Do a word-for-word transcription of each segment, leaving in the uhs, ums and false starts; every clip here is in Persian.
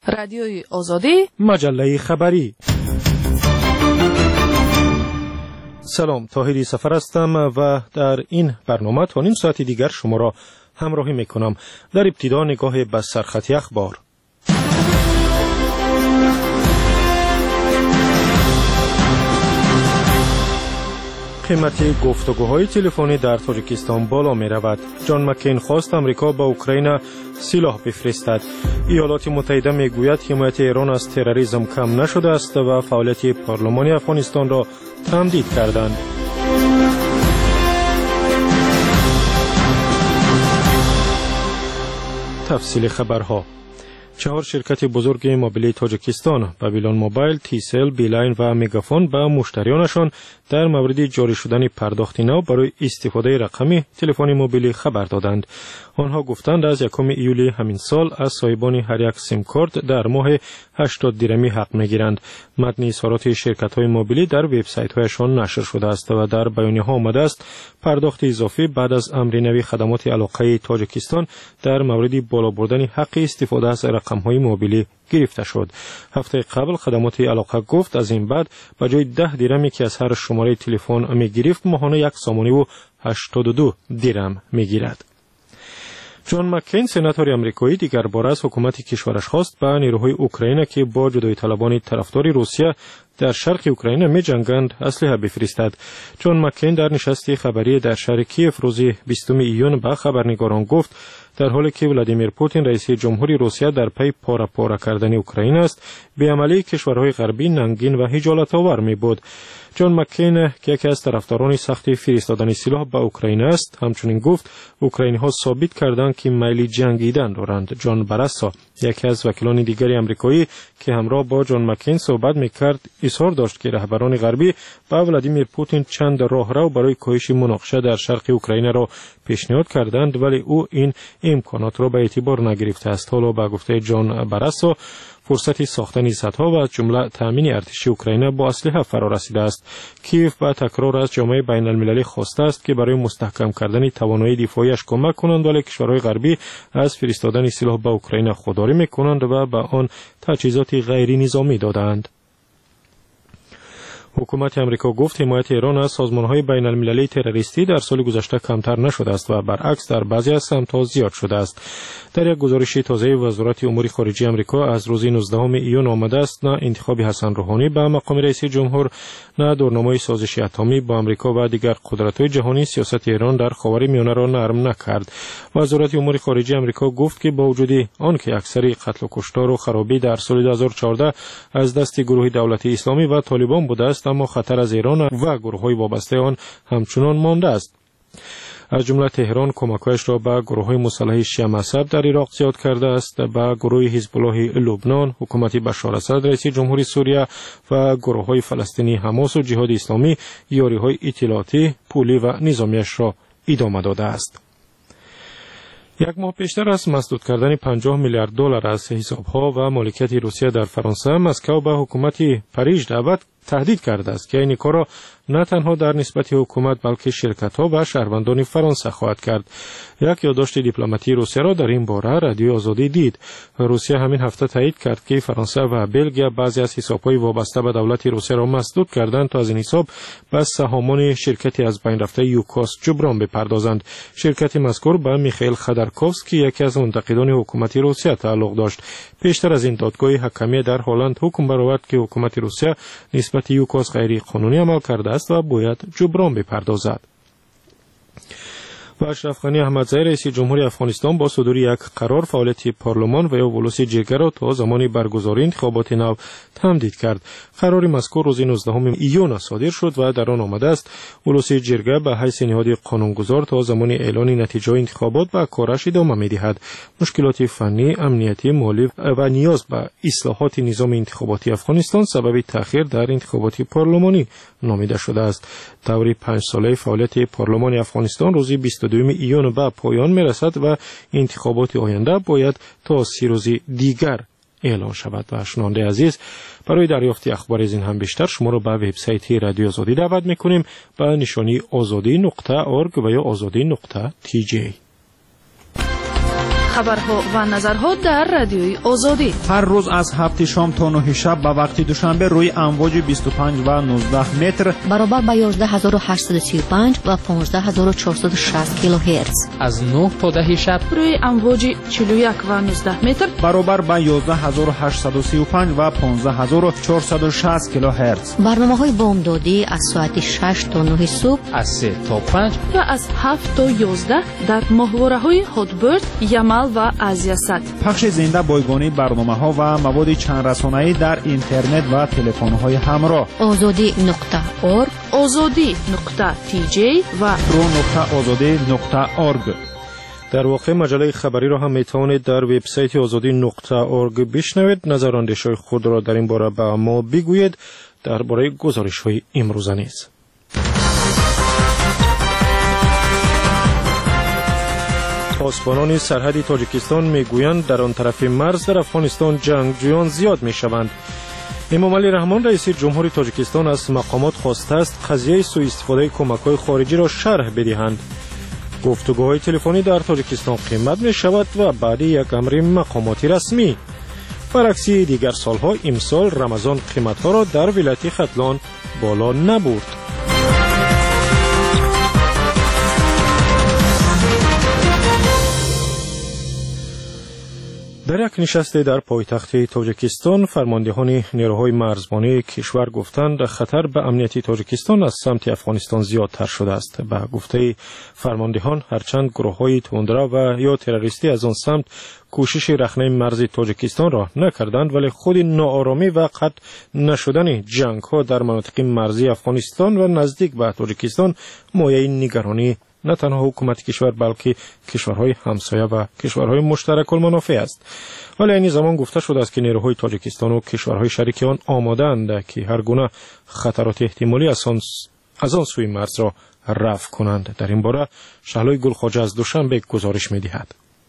رادیوی آزادی، مجله خبری. سلام، طاهری سفر هستم و در این برنامه تا نیم ساعت دیگر شما را همراهی میکنم. در ابتدا نگاه به سرخط اخبار. قیمت گفتگوهای تلفنی در تاجیکستان بالا می رود. جان مکین خواست امریکا به اوکراین سلاح بفرستد. ایالات متحده می گوید حمایت ایران از تروریسم کم نشده است و فعالیت پارلمان افغانستان را تمدید کردند. تفصیل خبرها. چهار شرکت بزرگ موبیلی تاجیکستان، بابیلون موبایل، تیسل، بیلاین و میگافون به مشتریانشان در مورد جاری شدن پرداخت نو برای استفاده رقمی تلفن موبیلی خبر دادند. آنها گفتند از یکم ایولی همین سال از صاحبان هر یک سیم کارت در ماه هشتاد درمی حق میگیرند. متن اظهارات شرکت‌های موبیلی در وبسایت‌هایشان نشر شده است و در بیانیه‌ها آمده است پرداخت اضافی بعد از امر نوی خدمات علاقه تاجیکستان در مورد بالا بردن حق استفاده از رقم‌های موبیلی گرفته شد. هفته قبل خدمات علاقه گفت از این بعد به جای ده درمی که از هر شماره تلفن می‌گرفت ماهانه یک سامانی و هشتاد و دو درم می‌گیرد. جان مکین سناتور آمریکایی دیگر بار از حکومت کشورش خواست به نیروهای اوکراین که با جدایی طلبان طرفدار روسیه در شرق اوکراین می جنگند اسلحه بفرستد. جان مکین در نشست خبری در شهر کیف روز بیستم ایون به خبرنگاران گفت در حالی که ولادیمیر پوتین رئیس جمهوری روسیه در پی پاره پاره کردن اوکراین است، بی‌عملی کشورهای غربی ننگین و خجالت آور می بود. جان مکین که یکی از طرفداران سخت فرستادن سلاح به اوکراین است، همچنین گفت اوکراینی‌ها ثابت کردند که میل جنگیدن دارند. جان براسا یکی از وکیلان دیگری آمریکایی که همراه با جان مکین صحبت می‌کرد، اصرار داشت که رهبران غربی به ولادیمیر پوتین چند راهرو برای کاهش مناقشه در شرق اوکراین را پیشنهاد کردند، ولی او این امکانات را به اعتبار نگرفته است. حالا به گفته جان براسا فرصتی ساختن سدها و از جمله تامین ارتشی اوکراین با اسلحه فرا رسیده است. کیف با تکرار از جامعه بین المللی خواسته است که برای مستحکم کردن توانایی دفاعیش کمک کنند، ولی کشورهای غربی از فرستادن سلاح به اوکراین خودداری میکنند و به آن تجهیزات غیر نظامی دادند. حکومت امریکا گفت حمایت ایران از سازمان‌های بین المللی تروریستی در سال گذشته کمتر نشده است و برعکس در بعضی از سمت‌ها زیاد شده است. در یک گزارش تازه وزارت امور خارجه امریکا از روز نوزدهم ایون آمده است نه انتخاب حسن روحانی به مقام رئیس جمهور، نه دورنامه سازش اتمی با امریکا و دیگر قدرت‌های جهانی سیاست ایران در خاورمیانه را نرم نکرد. وزارت امور خارجه امریکا گفت که با وجود آنکه اکثر قتل و کشتار و خرابی در سال دو هزار و چهارده از دست گروه دولتی اسلامی و طالبان بوده است، اما خطر از ایران و گروه‌های وابسته آن همچنان مانده است. از جمله تهران کمک‌هایش را به گروه‌های مسلح شیعه مذهب در عراق زیاد کرده است، به گروه حزب الله لبنان، حکومت بشار اسد رئیس جمهوری سوریه و گروه‌های فلسطینی حماس و جهاد اسلامی یاری‌های اطلاعاتی، پولی و نظامیش را ادامه داده است. یک ماه پیشتر از مسدود کردن پنجاه میلیارد دلار از حساب‌ها و مالکیت روسیه در فرانسه، مسکو به حکومت پاریس دعوت تهدید کرده است که این کار را نه تنها در نسبت حکومت بلکه شرکت‌ها و شهروندان فرانسه خواهد کرد. یک یادداشت دیپلماتی روسیه را در این باره رادیو آزادی دید. روسیه همین هفته تایید کرد که فرانسه و بلژیم بعضی از حساب‌های وابسته به دولت روسیه را مسدود کردند تا از این حساب به سهامان شرکتی از بین رفته یوکوس جبران بپردازند. شرکت مذکور به میخائیل خودرکوفسکی یکی از منتقدان حکومت روسیه تعلق داشت. پیشتر از این دادگاه حکمی در هلند حکم برآورد که حکومت روسیه نسبت یوکوس غیر قانونی عمل کرده است و باید جبران بپردازد. و اشرف غنی احمدزی رئیس جمهوری افغانستان با صدور یک قرار فعالیت پارلمان و یا ولوسی جرگه را تا زمان برگزاری انتخابات نو تمدید کرد. قرار مذکور روز نوزدهم ایون صادر شد و در آن آمده است ولوسی جرگه به حیث نهاد قانونگذار تا زمان اعلان نتیجه انتخابات به کارش ادامه می‌دهد. مشکلات فنی، امنیتی، مالی و نیاز به اصلاحات نظام انتخاباتی افغانستان سبب تأخیر در انتخابات پارلمانی نامیده شده است. دوره پنج ساله فعالیت پارلمان افغانستان روز بیست و دوم ایون به پایان میرسد و انتخابات آینده باید تا سی روز دیگر اعلان شود. و شنونده عزیز، برای دریافت اخبار از این هم بیشتر شما را به وبسایت رادیو آزادی دعوت میکنیم به نشانی آزادی نقطه اورگ و یا آزادی نقطه تی جی. خبرها و نظرها در رادیوی آزادی هر روز از هفت شام تا نه شب به وقت دوشنبه روی امواج بیست و پنج و نوزده متر برابر با یازده هزار و هشتصد و سی و پنج و پانزده هزار و چهارصد و شصت کیلوهرتز از نه تا ده شب روی امواج چهل و یک و نوزده متر برابر با یازده هزار و هشتصد و سی و پنج و پانزده هزار و چهارصد و شصت کیلوهرتز. برنامه‌های بامدادی از ساعت شش تا نه صبح، از سه تا پنج و از هفت تا یازده در ماهواره‌های هاتبرد، یمل و آزیاست. پخش زنده بایگانی برنامه‌ها و مواد چند رسانه‌ای در اینترنت و تلفن‌های همراه. آزادی نقطه اورگ، آزادی نقطه تی جی و رو نقطه آزادی نقطه اورگ. در واقع مجله خبری را هم میتوانید در وبسایت آزادی نقطه اورگ بشنوید. نظر و اندیشه‌های خود را در این باره به ما بگویید درباره گزارش‌های امروزه نیز. پاسبانان سرحدی تاجیکستان میگویند در آن طرف مرز در افغانستان جنگجویان زیاد میشوند. امام علی رحمان رئیس جمهوری تاجیکستان از مقامات خواسته است قضیه سوء استفاده کمک‌های خارجی را شرح بدهند. گفتگوهای تلفنی در تاجیکستان قیمت می شود و بعد یک امر مقاماتی رسمی. برعکس دیگر سالها امسال رمضان قیمت‌ها را در ولایت ختلان بالا نبرد. در یک نشست در پایتخت تاجیکستان فرماندهان نیروهای مرزبانی کشور گفتند خطر به امنیت تاجیکستان از سمت افغانستان زیادتر شده است. به گفته فرماندهان هرچند گروه‌های تندرو و یا تروریستی از آن سمت کوشش رخنه مرز تاجیکستان را نکردند، ولی خود ناآرامی و قطع نشدن جنگ‌ها در مناطق مرزی افغانستان و نزدیک به تاجیکستان مایه نگرانی نه تنها حکومت کشور بلکه کشورهای همسایه و کشورهای مشترک المنافع است. ولی این زمان گفته شده است که نیروهای تاجیکستان و کشورهای شریک آن آماده‌اند که هر گونه خطرات احتمالی از آن سوی مرز را رفع کنند. در این باره شهلای گلخواجه از دوشنبه گزارش می‌دهد.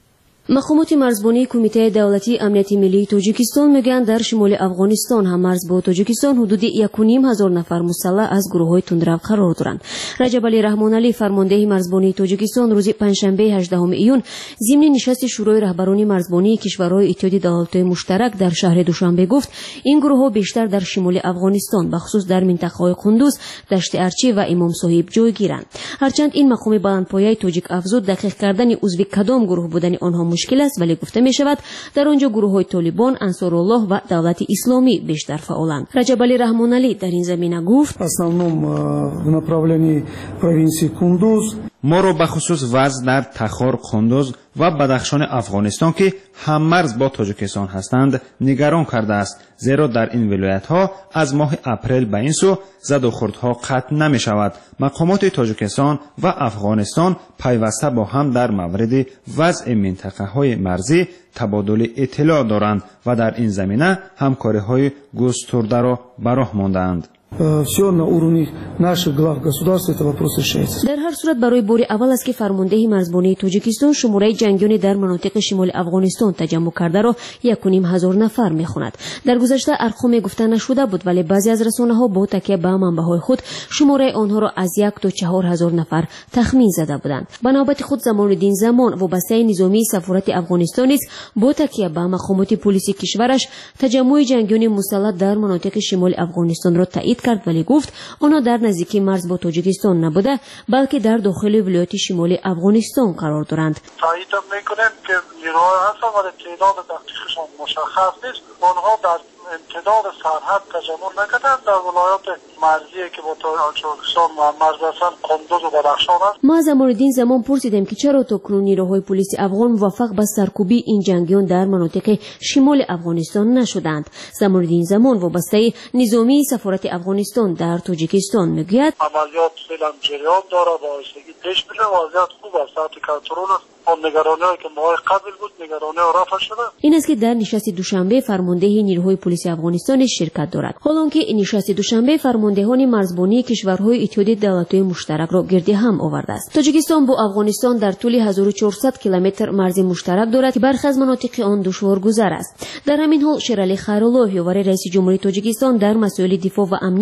مقامات مرزبانی کمیته دولتی امنیت ملی تاجیکستان میگن در شمال افغانستان هم مرز با تاجیکستان حدود یک و نیم هزار نفر مسلح از گروه‌های تندرو قرار دارند. رجب علی رحمان علی فرمانده مرزبانی تاجیکستان روز پنجشنبه هجدهم ایون ضمن نشست شورای رهبران مرزبانی کشورهای اتحاد دولت‌های مشترک در شهر دوشنبه گفت این گروه‌ها بیشتر در شمال افغانستان بخصوص در منطقه‌های قندوز، دشت ارچی و امام صاحب جای گیرند. هرچند این مقام بلندپایه تاجیک افزود دقیق کردن عضو کدام گروه بودن آنها مشکل است، ولی گفته می شود در آنجا گروه‌های طالبان، انصارالله و دولت اسلامی بیشتر فعالند. رجب علی رحمان علی در این زمینه گفت основном в направлении провинции Кундуз ما رو به خصوص وضع در تخار، قندوز و بدخشان افغانستان که هم مرز با تاجیکستان هستند نگران کرده است، زیرا در این ولایت ها از ماه اپریل به این سو زد و خوردها قطع نمی شود. مقامات تاجیکستان و افغانستان پیوسته با هم در مورد وضع منطقه های مرزی تبادل اطلاع دارند و در این زمینه همکاری های گسترده را به راه مانده‌اند. все на уровне наших глав государств это вопрос решается. در هر صورت برای بار اول است که فرمانده مرزبانی تاجیکستان شماره جنگیان در مناطق شمال افغانستان تجمع کرده را یک و نیم هزار نفر میخواند. در گذشته ارقام گفته نشده بود، ولی بعضی از رسانه‌ها با تکیه به منبع‌های خود شماره آنها را از یک تا چهار هزار نفر تخمین زده بودند. به نوبت خود زمان‌الدین زمان وابسته نظامی سفارت افغانستان نیز با تکیه به مقامات پلیسی کشورش تجمع جنگیان مسلح در مناطق شمال افغانستان را تایید کرد، ولی گفت آنها در نزدیکی مرز با تاجیکستان نبوده بلکه در داخل ولایت شمال افغانستان قرار دارند. تایید میکنند که نیروهای هستند ولی تعداد دقیقشان مشخص نیست. آنها در امتداد سرحد تجمع نکردند در ولایات مرزی که با تاجیکستان و مرز هستند، قندوز و بدخشان است. ما زمان‌الدین زمان پرسیدیم که چرا تاکنون نیروهای پلیس افغان موفق به سرکوبی این جنگیان در مناطق شمال افغانستان نشدند. زمان‌الدین زمان وابسته نظامی سفارت افغانستان در تاجیکستان میگوید عملیات فعلا جریان داره، با آهستگی پیش میره، وضعیت خوب است، تحت کنترل است. آن نگرانی‌هایی که ماه قبل بود نگرانی‌ها رفع شده. این است که در نشست دوشنبه فرمانده نیروهای پلیس افغانستان شرکت دارد. حالانکه نشست دوشنبه فرماندهان مرزبانی کشورهای اتحاد دولت‌های مشترک را گرد هم آورده است. تاجیکستان با افغانستان در طول هزار و چهارصد کیلومتر مرز مشترک دارد که برخی از مناطق آن دشوارگذر است. در همین حال شیرعلی خیرالله یاور رئیس جمهوری تاجیکستان در مسائل دفاع و امنیت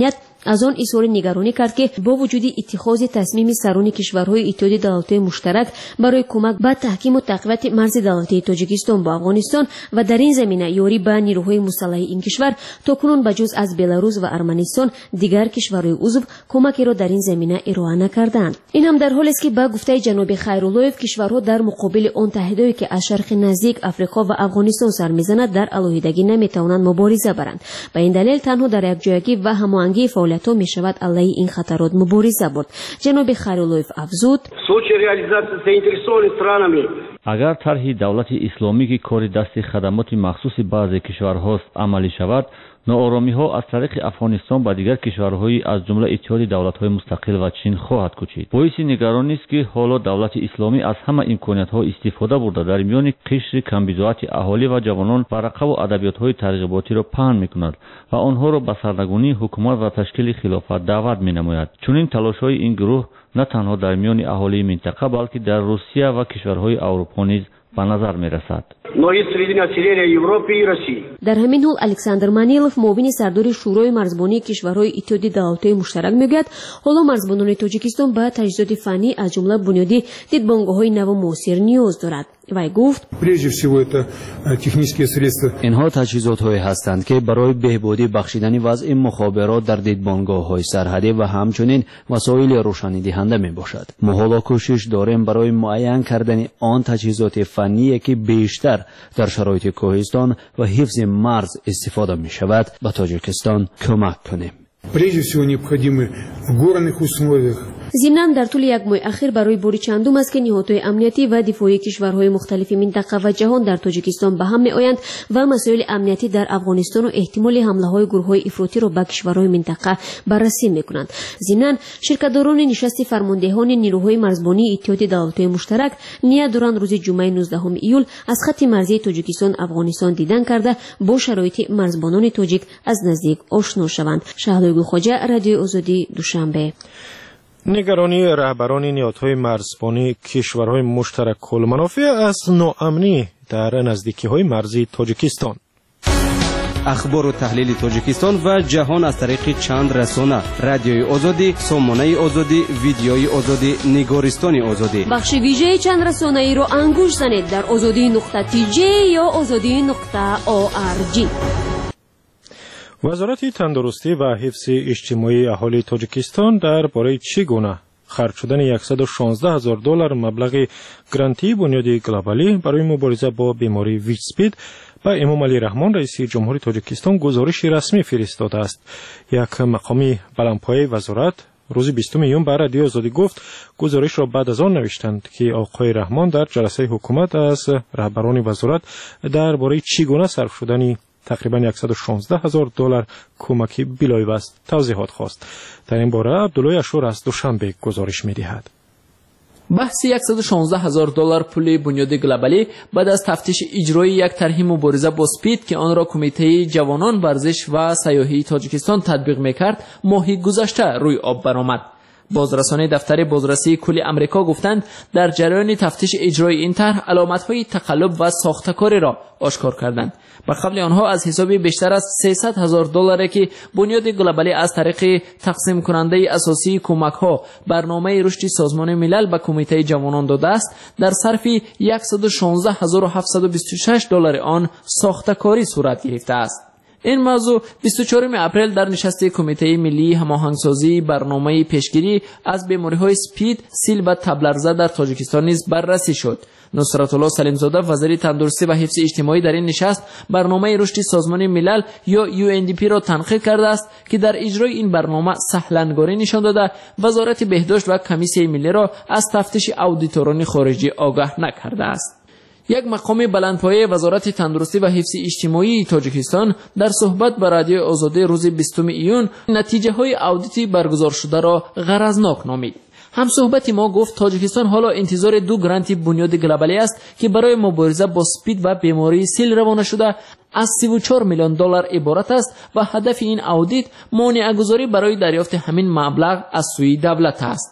از آن اظهار نگرانی کرد که با وجود اتخاذ تصمیم سران کشورهای اتحاد دولت‌های مشترک برای کمک به تحکیم و تقویت مرز دولتی تاجیکستان با افغانستان و در این زمینه یاری به نیروهای مسلح این کشور، تاکنون بجز از بلاروس و ارمنستان دیگر کشورهای عضو کمکی را در این زمینه ارائه نکردند. این هم در حالی است که به گفته جناب خیراللهیف کشورها در مقابل آن تهدیدی که از شرق نزدیک، آفریقا و افغانستان سر می‌زند در علیحدگی نمی‌توانند مبارزه برند. به این دلیل تنها در یکجایگی و هماهنگی فعالیت‌ها می‌شود علیه این خطرات مبارزه برد. جناب خیراللهیف افزود: اگر طرح دولت اسلامی که کار دست خدمات مخصوص بعضی کشورهاست عملی شود، ناآرامی‌ها از طریق افغانستان به دیگر کشورهای از جمله اتحاد دولت‌های مستقل و چین خواهد کوچید. باعث نگرانی است که حالا دولت اسلامی از همه امکانات‌ها استفاده برده در میان قشر کمبضاعت اهالی و جوانان ورقه و ادبیات‌های ترغیباتی را پهن می‌کند و آنها را به سرنگونی حکومت و تشکیل خلافت دعوت می‌نماید. چنین تلاش‌های این گروه نه تنها در میان اهالی منطقه بلکه در روسیه و کشورهای اروپا نیز به نظر می‌رسد. در همین حال الکساندر منیلوف، معاون سردار شورای مرزبانی کشورهای اتحاد دولت‌های مشترک میگوید حالا مرزبانان تاجیکستان به تجهیزات فنی از جمله بنیادی دیدبانگاه‌های نو و موثر نیاز دارد. وی گفت: اینها تجهیزات‌هایی هستند که برای بهبودی بخشیدن وضع مخابرات در دیدبانگاه‌های سرحدی و همچنین وسایل روشنی دهنده میباشد. ما حالا کوشش داریم برای معین کردن آن تجهیزات فنی که بیشتر در شرایط کوهستان و حفظ مرز استفاده می شود به تاجیکستان کمک کنیم. ضمناً در طول یک ماه اخیر برای بار چندم است که نهادهای امنیتی و دفاعی کشورهای مختلف منطقه و جهان در تاجیکستان به هم می‌آیند و مسائل امنیتی در افغانستان و احتمال حمله‌های گروه‌های افراطی را به کشورهای منطقه بررسی می‌کنند. ضمناً شرکت‌داران نشست فرماندهان نیروهای مرزبانی اتحاد دولت‌های مشترک نیت دارند روز جمعه نوزدهم ایول از خط مرزی تاجیکستان افغانستان دیدن کرده با شرایط مرزبانان تاجیک از نزدیک آشنا شوند. شهلا خواجه، رادیو آزادی، دوشنبه. نگرانی رهبران نهادهای مرزبانی کشورهای مشترک کل منافع از ناامنی در نزدیکی‌های مرزی تاجیکستان. اخبار و تحلیل تاجیکستان و جهان از طریق چند رسانه: رادیوی آزادی، سامانه آزادی، ویدیوی آزادی، نگارستان آزادی. بخش ویژه چند رسانه ای را انگوش زنید در آزادی نقطه تی جی یا آزادی نقطه او آر جی. وزارت تندرستی و حفظ اجتماعی اهالی تاجیکستان درباره چگونه خرج شدن صد و شانزده هزار دلار مبلغ گرانتی بنیاد گلوبالی برای مبارزه با بیماری ویچ اسپید به امام علی رحمان رئیس جمهوری تاجیکستان گزارش رسمی فرستاده است. یک مقامی بلندپایه وزارت روز بیستم ایون به رادیو آزادی گفت گزارش را بعد از آن نوشتند که آقای رحمان در جلسه حکومت از رهبران وزارت درباره چگونه صرف شدن تقریبا صد و شانزده هزار دلار کمکی بلایوست توضیحات خواست. در این باره عبدالله اشور از دوشنبه گزارش می‌دهد. بحث صد و شانزده هزار دلار پول بنیاد گلوبالی بعد از تفتیش اجرایی یک طرح مبارزه با اسپید که آن را کمیته جوانان ورزش و سیاحی تاجیکستان تطبیق می‌کرد ماه گذشته روی آب برآمد. بازرسانی دفتر بازرسی کل آمریکا گفتند در جریان تفتیش اجرای این طرح علامت‌های تقلب و ساختکاری را آشکار کردند. به قول آنها از حساب بیشتر از سیصد هزار دلار که بنیاد گلوبالی از طریق تقسیم کننده اساسی کمک‌ها برنامه رشد سازمان ملل به کمیته جوانان داده است، در صرف صد و شانزده هزار و هفتصد و بیست و شش دلار آن ساختکاری صورت گرفته است. این موضوع بیست و چهارم اپریل در نشست کمیته ملی هماهنگسازی برنامه پیشگیری از بیماری‌های اسپید، سیل و تبلرزه در تاجیکستان نیز بررسی شد. نصرت الله سلیم زاده وزیر تندرستی و حفظ اجتماعی در این نشست برنامه رشد سازمان ملل یا یو ان دی پی را تنقید کرده است که در اجرای این برنامه سهلنگاری نشان داده وزارت بهداشت و کمیسیون ملی را از تفتیش اودیتوران خارجی آگاه نکرده است. یک مقام بلندپایه وزارت تندرستی و حفظ اجتماعی تاجیکستان در صحبت با رادیو آزادی روز بیستم ایون نتیجه های اودیتی برگزار شده را غرضناک نامید. هم صحبت ما گفت تاجیکستان حالا انتظار دو گرانت بنیاد گلوبالی است که برای مبارزه با اسپید و بیماری سیل روانه شده از سی و چهار میلیون دلار عبارت است و هدف این اودیت مانع گذاری برای دریافت همین مبلغ از سوی دولت است.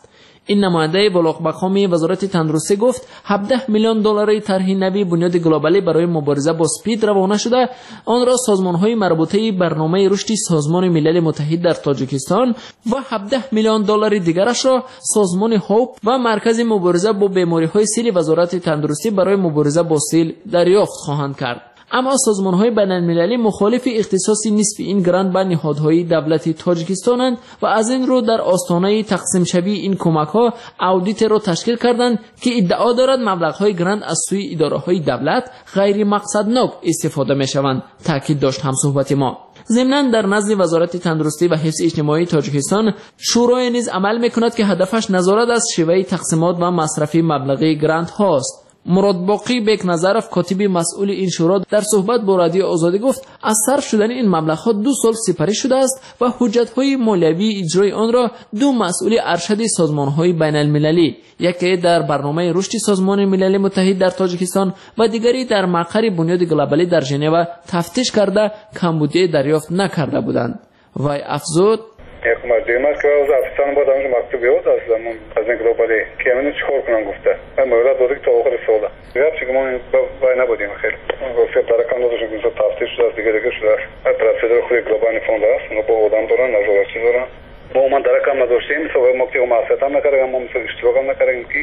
این نماینده بلندمقامی وزارت تندرستی گفت هفده میلیون دلاری طرح نوی بنیاد گلوبالی برای مبارزه با سپید روانه شده. آن را سازمان‌های مربوطه برنامه رشد سازمان ملل متحد در تاجیکستان و هفده میلیون دلار دیگرش را سازمان هوپ و مرکز مبارزه با بیماری‌های سیل وزارت تندرستی برای مبارزه با سیل دریافت خواهند کرد. اما سازمان‌های بین‌المللی مخالف اختصاص نصف این گرانت به نهادهای دولتی تاجیکستانند و از این رو در آستانه تقسیم شوی این کمک‌ها اودیت را تشکیل کردند که ادعا دارد مبلغ‌های گرانت از سوی اداره‌های دولت غیر مقصدناک استفاده می‌شوند. تاکید داشت همصحبت ما. ضمناً در نزد وزارت تندرستی و حفظ اجتماعی تاجیکستان شورای نیز عمل می‌کند که هدفش نظارت از شیوه تقسیمات و مصرف مبلغی گرانت هاست. مراد باقی بیک نظرف کاتب مسئول این شورا در صحبت با رادیو آزادی گفت از صرف شدن این مبلغ‌ها دو سال سپری شده است و حجت‌های مالیوی اجرای آن را دو مسئول ارشد سازمان‌های بین‌المللی، یکی در برنامه رشد سازمان ملل متحد در تاجیکستان و دیگری در مقر بنیاد گلوبالی در ژنو تفتیش کرده کمبودی دریافت نکرده بودند. وی افزود یک مردم است که از افسان با دانش مکتوبی بود از زمان از این گلوبالی که همین چهار کنن گفته من مورد دادی تا آخر سال دیگه چه که ما باید نبودیم خیلی گفته ترکان دادشون که تفتیش شده از دیگه دیگه شده پرسیدر خوی گلوبالی فوند است اونا با آدم دارن نظارتی دارن ما من درکم نداشتیم سوای مکتی و معصیت هم نکردیم ما مثل اشتراک هم نکردیم که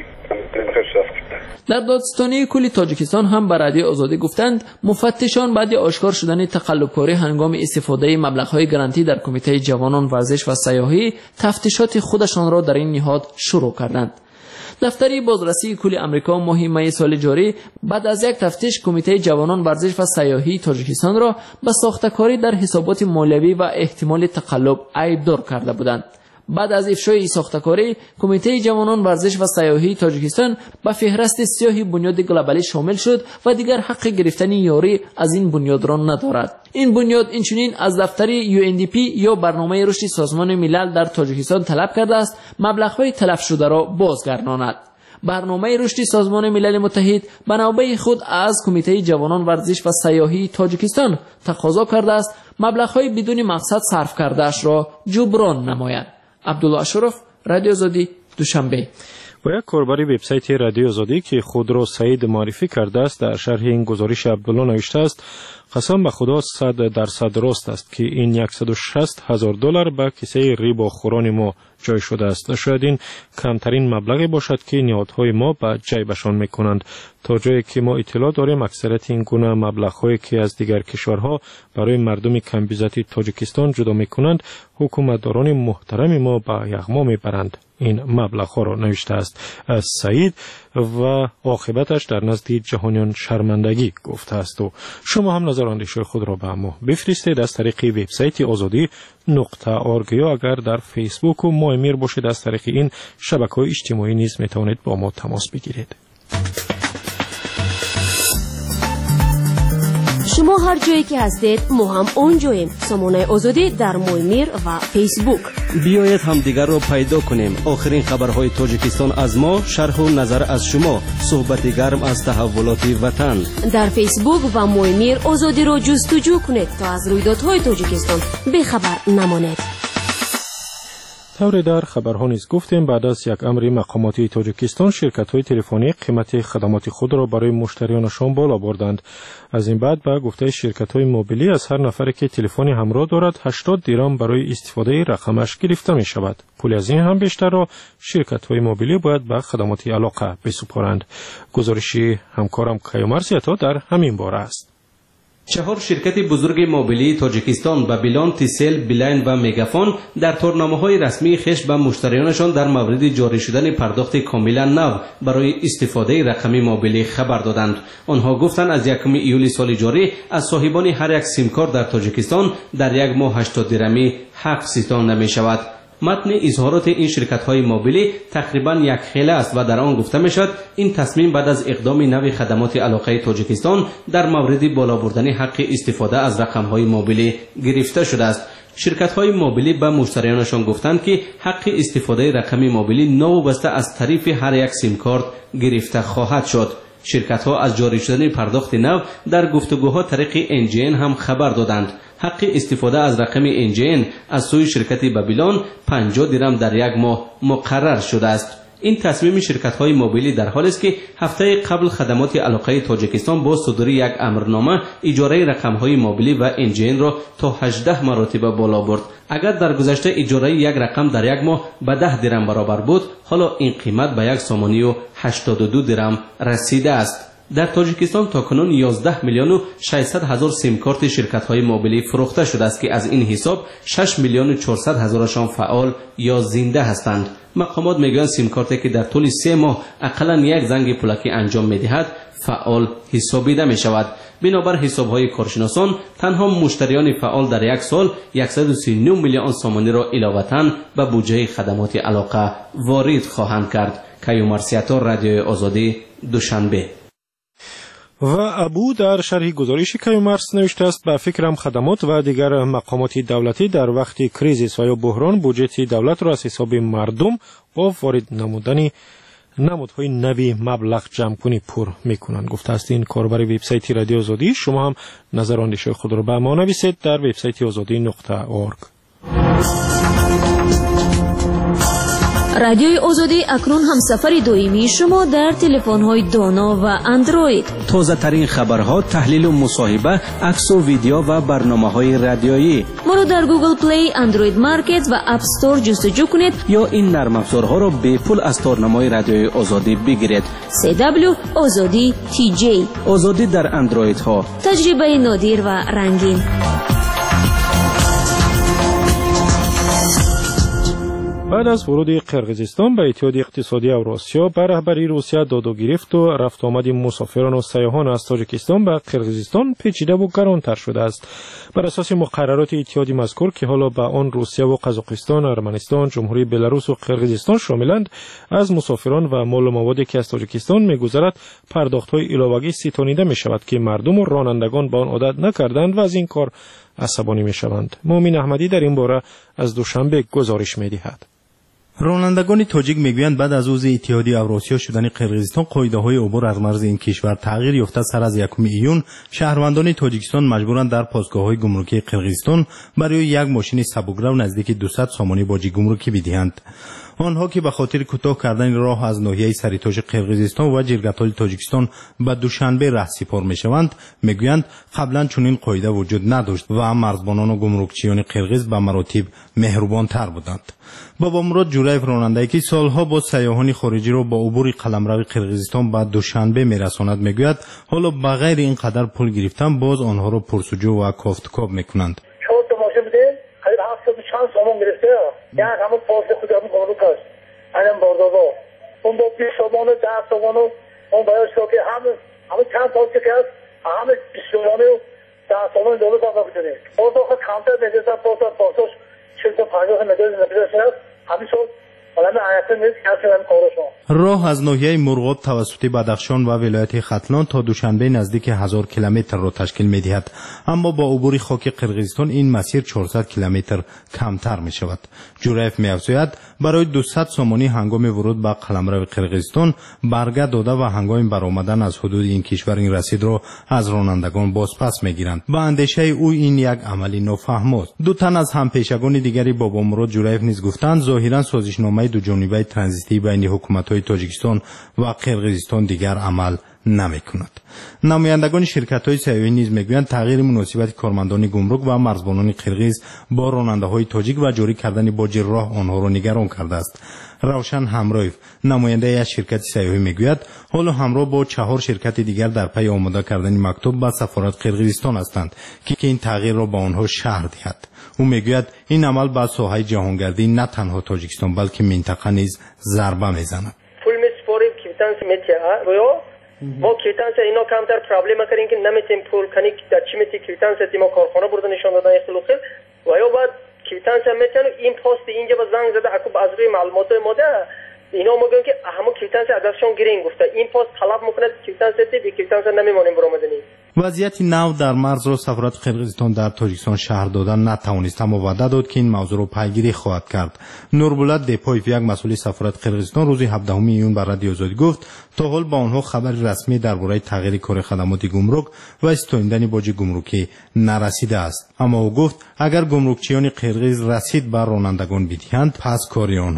در دادستانی کلی تاجیکستان هم بر رادیو آزادی گفتند مفتشان بعد آشکار شدن تقلبکاری هنگام استفاده مبلغ‌های گرانتی در کمیته جوانان ورزش و سیاحی تفتیشات خودشان را در این نهاد شروع کردند. دفتری بازرسی کل آمریکا ماه می سال جاری بعد از یک تفتیش کمیته جوانان ورزش و سیاحی تاجیکستان را به ساخته‌کاری در حسابات مالیوی و احتمال تقلب عیبدار کرده بودند. بعد از افشای ساخته‌کاری کمیته جوانان ورزش و سیاحی تاجیکستان به فهرست سیاه بنیاد گلوبالی شامل شد و دیگر حق گرفتن یاری از این بنیاد را ندارد. این بنیاد اینچنین از دفتر یو ان دی پی یا برنامه رشد سازمان ملل در تاجیکستان طلب کرده است مبلغ‌های تلف شده را بازگرداند. برنامه رشد سازمان ملل متحد به نوبه خود از کمیته جوانان ورزش و سیاحی تاجیکستان تقاضا کرده است مبلغ‌های بدون مقصد صرف کرده‌اش را جبران نماید. عبدالله اشرف، رادیو آزادی، دوشنبه. و یک کاربر وبسایت رادیو آزادی که خود را سعید معرفی کرده است در شرح این گزارش عبدالله نوشته است قسم به خدا صد درصد راست است که این صد و شصت هزار دلار به کیسه ریبا خوران ما جای شده است. شاید این کمترین مبلغی باشد که نهادهای ما به جیبشان میکنند. تا جایی که ما اطلاع داریم اکثریت این گونه مبلغ‌هایی که از دیگر کشورها برای مردم کمبیزتی تاجیکستان جدا میکنند حکومتداران محترم ما به یغما میبرند. این مبلغ‌ها را نوشته است از سعید و عاقبتش در نزد جهانیان شرمندگی گفته است. و شما هم نظر اندیشه خود را به ما بفرستید از طریق وبسایت آزادی نقطه آرگ یا اگر در فیسبوک و ما امیر باشید از طریق این شبکه‌های اجتماعی نیز میتوانید با ما تماس بگیرید. شما هر جایی که هستید ما هم اونجاییم. سامانه آزادی در مویمیر و فیسبوک. بیایید همدیگر را پیدا کنیم. آخرین خبرهای تاجیکستان از ما، شرح و نظر از شما، صحبت گرم از تحولات وطن. در فیسبوک و مویمیر آزادی را جستجو کنید تا از رویدادهای تاجیکستان بخبر نمانید. طور در خبرها نیز گفتیم بعد از یک امر مقاماتی تاجیکستان شرکت‌های تلفنی قیمت خدمات خود را برای مشتریانشان بالا بردند. از این بعد به گفته شرکت‌های موبیلی از هر نفری که تلفن همراه دارد هشتاد درام برای استفاده رقمش گرفته می شود. پول از این هم بیشتر را شرکت‌های موبیلی باید به خدمات علاقه بسپارند. گزارشی همکارم کیومرزیتا در همین باره است. چهار شرکت بزرگ موبیلی تاجیکستان بابیلون، تیسل، بیلاین و میگافون در تورنامه‌های رسمی خش به مشتریانشان در مورد جاری شدن پرداخت کاملا نو برای استفاده رقمی موبیلی خبر دادند. آنها گفتند از یکم ایول سال جاری از صاحبان هر یک سیم کارت در تاجیکستان در یک ماه هشتاد درمی حق ستانده می شود. متن اظهارات این شرکت‌های موبیلی تقریباً یک خیله است و در آن گفته می‌شد این تصمیم بعد از اقدام نوی خدمات علاقه تاجیکستان در مورد بالا بردن حق استفاده از رقم‌های موبیلی گرفته شده است. شرکت‌های موبیلی به مشتریانشان گفتند که حق استفاده رقم موبیلی نوبسته از طریق هر یک سیم کارت گرفته خواهد شد. شرکت‌ها از جاری شدن پرداخت نو در گفتگوها طریق ان جی ان هم خبر دادند. حق استفاده از رقم ان جی ان از سوی شرکت بابیلون پنجاه درم در یک ماه مقرر شده است. این تصمیم شرکت‌های موبیلی در حالی است که هفته قبل خدمات علاقه تاجیکستان با صدور یک امرنامه اجاره رقم‌های موبیلی و انجین را تا هجده مرتبه بالا برد. اگر در گذشته اجاره یک رقم در یک ماه به ده درم برابر بود، حالا این قیمت به یک سامانی و هشتاد و دو درم رسیده است. در تاجیکستان تاکنون یازده میلیون و ششصد هزار سیم کارت شرکت‌های موبیلی فروخته شده است که از این حساب شش میلیون و چهارصد هزارشان فعال یا زنده هستند. مقامات میگویند سیم کارتی که در طول سه ماه اقلا یک زنگ پولکی انجام می‌دهد فعال حسابیده می شود. بنابر حساب‌های کارشناسان تنها مشتریان فعال در یک سال صد و سی و نه میلیون سامانی را علاوه‌اً به بودجه خدمات علاقه وارد خواهند کرد. کیومرث سیاتور، رادیوی آزادی، دوشنبه. و ابو در شرح گزارش کیومرث نوشته است به فکرم خدمات و دیگر مقامات دولتی در وقت کریزیس و یا بحران بودجه دولت را از حساب مردم با وارد نمودن نمودهای نوی مبلغ جمع کنی پر میکنند. گفته است این کاربر وبسایت رادیو آزادی. شما هم نظر و اندیشه خود را به ما نویسید در وبسایت آزادی نقطه اورگ. رادیوی آزادی اکنون همسفر دائمی شما در تلفن‌های دانا و اندروید. تازه ترین خبرها، تحلیل و مصاحبه، عکس و ویدیو و برنامه‌های رادیویی. ما را در گوگل پلی، اندروید مارکت و اپ استور جستجو کنید یا این نرم افزارها را به پول از تارنمای رادیوی آزادی بگیرید. سی دبلیو آزادی تی جی. آزادی در اندروید ها. تجربه نادر و رنگین. بعد از ورود قرقیزستان به اتحاد اقتصادی اوراسیا به رهبری روسیه داد و گرفت و رفت آمد مسافران و سیاحان از تاجیکستان به قرقیزستان پیچیده و گرانتر شده است. بر اساس مقررات اتحادی مذکور که حالا به آن روسیه و قزاقستان، ارمنستان، جمهوری بلاروس و قرقیزستان شاملند، از مسافران و مال و موادی که از تاجیکستان می‌گذرد پرداخت‌های علاوه‌ای ستانیده می‌شود که مردم و رانندگان به آن عادت نکردند و از این کار عصبانی می‌شوند. مومن احمدی در این باره از دوشنبه گزارش می‌دهد. رانندگان تاجیک میگویند بعد از عضو اتحادیه اوراسیا شدن قرقیزستان قاعده‌های عبور از مرز این کشور تغییر یافته. سر از یکم ایون شهروندان تاجیکستان مجبورند در پاسگاه‌های گمرکی قرقیزستان برای یک ماشین سبک‌رو نزدیک دویست سامانی باج گمرکی بدهند. آنها که به خاطر کوتاه کردن راه از ناحیه سریتاژ قرقیزستان و جرگتال تاجیکستان به دوشنبه رهسپار میشوند، میگویند قبلا چنین قاعده وجود نداشت و مرزبانان و گمرکچیان قرقیز به مراتب مهربان‌تر بودند. بابا مراد جوریف راننده‌ای که سالها با سیاحان خارجی را با عبور قلمرو قرقیزستان به دوشنبه میرساند، میگوید حالا بغیر این قدر پول گرفتن باز آنها را پرسجو و کافتکاب میکنند. چند سامان گرفته یک همه پاس خود همه گمرک است اینم باردابا اون با بیست سامان و ده سامان و اون باید شد که همه همه چند پاسی که هست همه بیست سامانه و ده سامان دولت باقا بکنه باز آخه کمتر نجسته پاس و پاساش چند تا پنجاه نجسته نجسته هست همه شد راه از ناحیه مرغاب توسط بدخشان و ولایت ختلان تا دوشنبه نزدیک هزار کیلومتر را تشکیل می‌دهد، اما با عبور خاک قرقیزستان این مسیر چهارصد کیلومتر کمتر می شود. جوریف می‌افزاید برای دویست سامانی هنگام ورود به قلمرو قرقیزستان برگه داده و هنگام برآمدن از حدود این کشور این رسید را از رانندگان بازپس می‌گیرند. به اندیشه او این یک عملی نافهم است. دو تن از همپیشگان دیگری بابا مراد جوریف نیز گفتند ظاهراً سازشنامه دو جانبه ترانزیتی بین حکومت‌های تاجیکستان و قرقیزستان دیگر عمل نمی‌کند. نمایندگان شرکت‌های سیاحتی نیز می‌گویند تغییر مناسبت کارمندان گمرک و مرزبانان قرقیز با راننده‌های تاجیک و جاری کردن باج راه آنها را نگران کرده است. روشن همرایف نماینده از شرکت سیاحتی میگوید حالا همراه با چهار شرکت دیگر در پی آماده کردن مکتوب به سفارت قرقیزستان هستند که این تغییر را به آنها شهر دهد. او میگوید این عمل به ساحه جهانگردی نه تنها تاجیکستان بلکه منطقه نیز ضربه میزند. پول میسپاریم کیتانس میتیا رویا ما کیتانس اینا کمتر پرابلم کردیم که نمیتیم پول کنی در چی میتی کیتانس ما کارخانه برده نشان دادن اخلاقی و یا بعد کیتانس میتونن این پست اینجا با زنگ زده اكو از روی معلومات ماده اینا میگن که همه کیتانس ادکشن گرین گفته این پست طلب میکنه کیتانس تی بی کیتانس نمیمونیم برآمدنی. وضعیت نو در مرز را سفارت قرقیزستان در تاجیکستان شهر دادن نتوانست، اما وعده داد که این موضوع را پیگیری خواهد کرد. نوربولات دپایف یک مسئول سفارت قرقیزستان روز هفدهم ایون بر رادیو آزادی گفت تا حال با آنها خبر رسمی درباره تغییر کار خدمات گمرک و استاندن باج گمرکی نرسیده است، اما او گفت اگر گمرکچیان قرقیز رسید بر رانندگان بدهند پس کاری آنها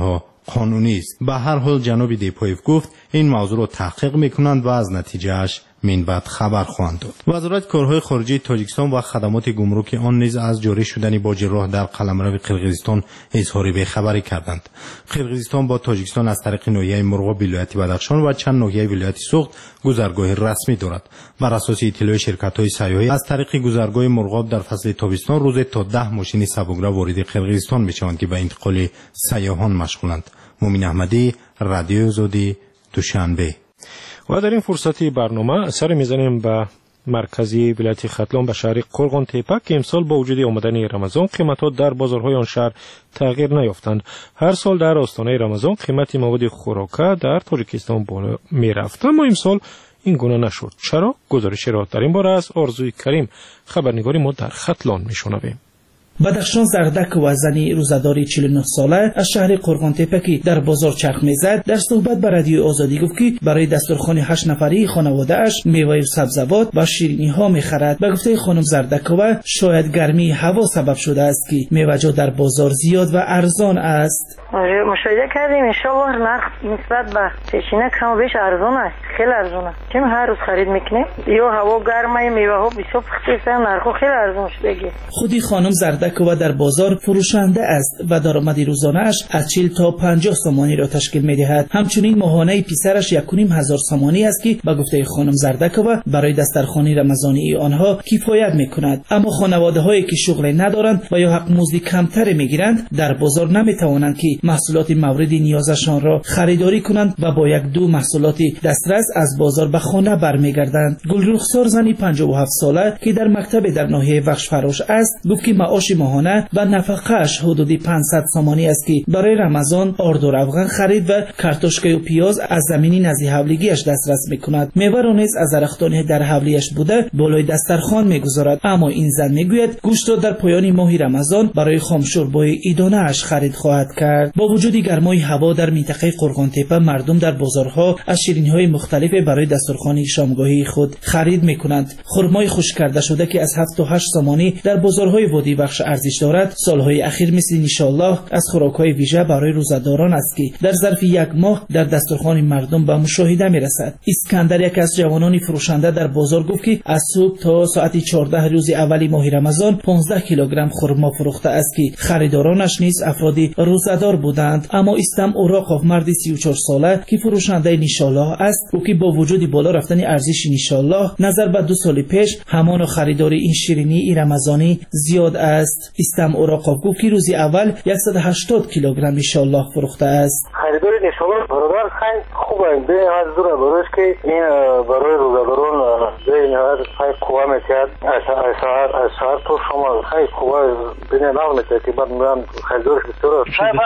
قانونی است. به هر حال جناب دیپویف گفت این موضوع را تحقیق میکنند و از نتیجهش من بعد خبر خواهند داد. وزارت کارهای خارجه تاجیکستان و خدمات گمرک آن نیز از جاری شدن با جراح در قلمرو قرقیزستان اظهار بی‌خبری کردند. قرقیزستان با تاجیکستان از طریق ناحیه مرغاب ولایت بدخشان و چند ناحیه ولایت سوخت گذرگاه رسمی دارد. بر اساس اطلاع شرکت‌های سیاحی از طریق گذرگاه مرغاب در فصل تابستان روز تا ده ماشین سبکرو وارد قرقیزستان میشوند که به انتقال سیاحان مشغولند. مومن احمدی، رادیو آزادی، دوشنبه. و در این فرصتی برنامه سر میزنیم به مرکزی ولایت ختلان به شهر قرغان تپه که امسال با وجود آمدن رمضان قیمت‌ها در بازارهای آن شهر تغییر نیافتند. هر سال در آستانه رمضان قیمت مواد خوراکه در تاجیکستان بالا میرفت، اما امسال این گونه نشد. چرا؟ گزارش را در این باره از آرزوی کریم خبرنگاری ما در ختلان میشنویم. بدخشان زردک و زنی روزداری چهل و نه ساله از شهر قرغان تپه که در بازار چرخ میزد در صحبت با رادیو آزادی گفت که برای دسترخوان هشت نفری خانواده اش میوه و سبزوات و شیرینی ها میخرد. به گفته خانم زردکова شاید گرمی هوا سبب شده است که میوه در بازار زیاد و ارزان است. مشاهده کردیم انشالله نرخ نسبت به پیشینه کم و بیش ارزان است، خیلی ارزان است. چون هر روز خرید میکنیم یا هوا گرمه میوه ها بسیار پخته نرخ خیلی ارزان شده. خودی خانم زردکova در بازار فروشنده است و درآمد روزانه اش از چهل تا پنجاه سامانی را تشکیل میدهد. همچنین ماهانه پسرش یک و نیم هزار سامانی است که به گفته خانم زردکova برای دسترخوانی رمضانی آنها کفایت میکند. اما خانواده هایی که شغل ندارند و یا حق مزد کمتر میگیرند در بازار نمیتوانند که محصولات مورد نیازشان را خریداری کنند و با یک دو محصولات دسترس از بازار به خانه برمیگردند. گلرخسار زنی پنجاه و هفت ساله که در مکتب در ناحیه بخش فراش است گفت که معاش ماهانه و نفقه‌اش حدود پانصد سامانی است که برای رمضان آرد و روغن خرید و کارتوشکه و پیاز از زمینی نزد حولیگیش دسترس میکند. میوه را نیز از درختانی در حولیش بوده بالای دسترخوان میگذارد. اما این زن میگوید گوشت را در پایان ماه رمضان برای خامشوربای ایدانه اش خرید خواهد کرد. با وجود گرمای هوا در منطقه قرغان تپه مردم در بازارها از شیرینی‌های مختلف برای دسترخوان شامگاهی خود خرید میکنند. خرمای خشک کرده شده که از هفت تا هشت سامانی در بازارهای وادی بخش ارزش دارد سالهای اخیر مثل انشالله از خوراک‌های ویژه برای روزداران است که در ظرف یک ماه در دسترخوان مردم به مشاهده میرسد. اسکندر یک از جوانان فروشنده در بازار گفت که از صبح تا ساعت چهارده روز اولی ماه رمضان پانزده کیلوگرم خرما فروخته است که خریدارانش نیز افرادی روزدار بودند. اما استم اوراقوف مرد سی و چهار ساله که فروشنده انشالله است و که با وجود بالا رفتن ارزش انشالله نظر به دو سال پیش همان خریداری این شیرینی رمضانی زیاد است. استم اوراقوف گفت که روز اول صد و هشتاد کیلوگرم انشالله فروخته است. خریداری انشالله برادر خیلی خوبه. به از دور برایش که این برای روزداران به نهایت خیلی خوبه میشد. از ساعت از ساعت تو شما خیلی خوبه بین نام میشه که بعد میگم خریدارش بسیار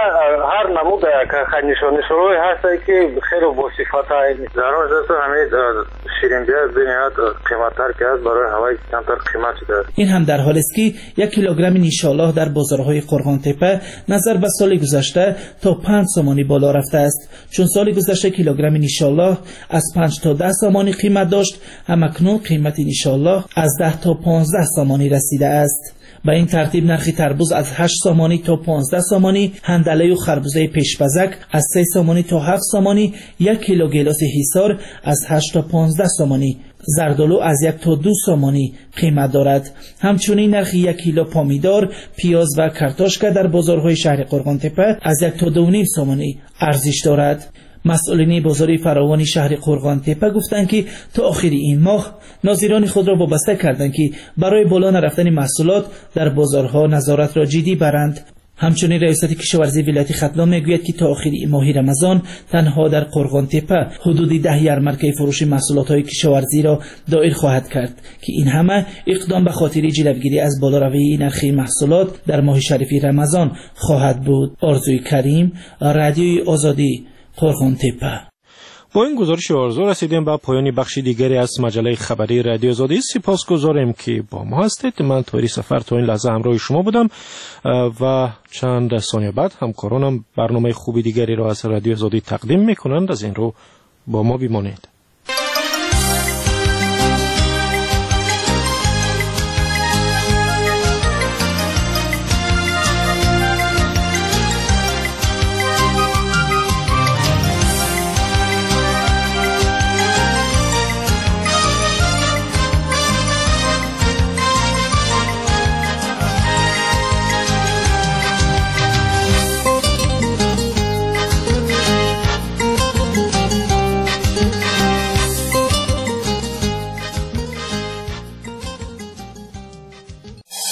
هر نمود که خیلی نشان نشانه هست که خیلی با صفت ضرور است. همه شیرین بیاد به نهایت قیمت‌تر که از برای هوای کمتر قیمت شده. این هم در حالی است که یک کیلوگرم انشالله در بازارهای قرغان تپه نظر به سال گذشته تا پنج سامانی بالا رفته است. چون سال گذشته کیلوگرم انشالله از پنج تا ده سامانی قیمت داشت، هم اکنون قیمت انشالله از ده تا پانزده سامانی رسیده است. به این ترتیب نرخ تربوز از هشت سامانی تا پانزده سامانی، هندله و خربوزه پیشپزک از سه سامانی تا هفت سامانی، یک کیلو گیلاس حصار از هشت تا پانزده سامانی، زردالو از یک تا دو سامانی قیمت دارد. همچنین نرخ یک کیلو پامیدار، پیاز و کارتوشکا در بازارهای شهر قرغان تپه از یک تا دو و نیم سامانی ارزش دارد. مسئولین بازار فراوانی شهر قرغان تپه گفتند که تا آخر این ماه ناظران خود را وابسته کردند که برای بالا نرفتن محصولات در بازارها نظارت را جدی برند. همچنین ریاست کشاورزی ولایت ختلان میگوید که تا آخر ماه رمضان تنها در قرغان تپه حدود ده یارمرکه فروش محصولات کشاورزی را دایر خواهد کرد که این همه اقدام به خاطر جلوگیری از بالاروی نرخ محصولات در ماه شریف رمضان خواهد بود. آرزوی کریم، رادیوی آزادی، قرغان تپه. با این گزارش آرزو رسیدیم به پایان بخش دیگری از مجله خبری رادیو آزادی. سپاسگزاریم که با ما هستید. من طاهری سفر تا این لحظه همراه شما بودم و چند ثانیه بعد همکارانم برنامه خوبی دیگری را از رادیو آزادی تقدیم میکنند. از این رو با ما بمانید.